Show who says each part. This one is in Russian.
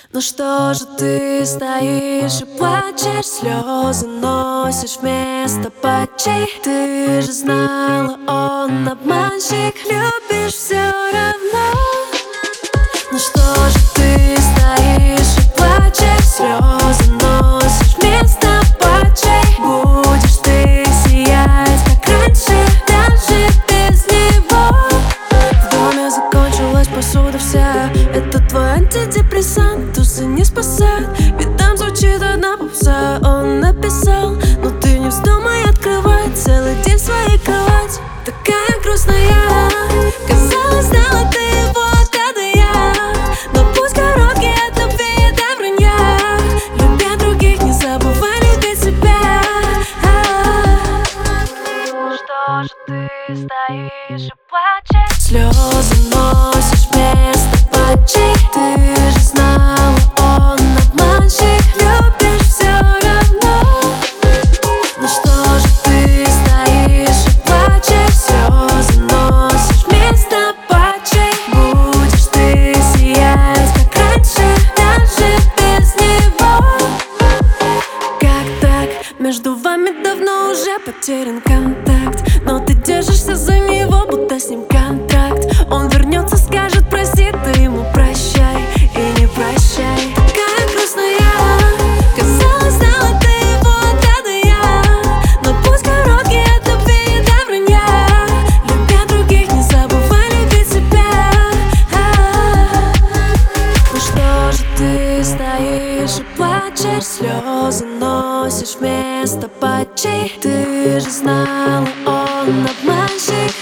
Speaker 1: Ну что же ты стоишь и плачешь, слезы носишь вместо патчей? Ты же знала, он обманщик, любишь все равно. Ну что же ты стоишь и плачешь, слезы носишь вместо патчей? Будешь ты сиять, как раньше, даже без него. В доме закончилась посуда вся, это твой антидепрессант, тусы не спасают, ведь там звучит одна попса. Он написал, но ты не вздумай открывать целый день в своей кровати. Такая грустная, казалось, знала ты его, когда я. Но пусть короткий это вида вранья, любя других, не забывай любить себя. Что же ты стоишь и плачешь, слезы носишь вместо патчей? Ты же знала, он обманщик, любишь все равно. Ну что же ты стоишь и плачешь, слезы носишь вместо патчей? Будешь ты сиять, как раньше, даже без него. Как так? Между вами давно уже потерян контакт, но ты держишься за него, будто с ним контракт. Он вернется, скажет прости, ты ему прощай и не прощай. Такая грустная, казалось, знала ты его, когда я. Но пусть короткий это вида вранья, любя других, не забывай любить себя. Ну что же ты стоишь и плачешь, слезы носишь вместо патчей? Ты же знала, он обманщик,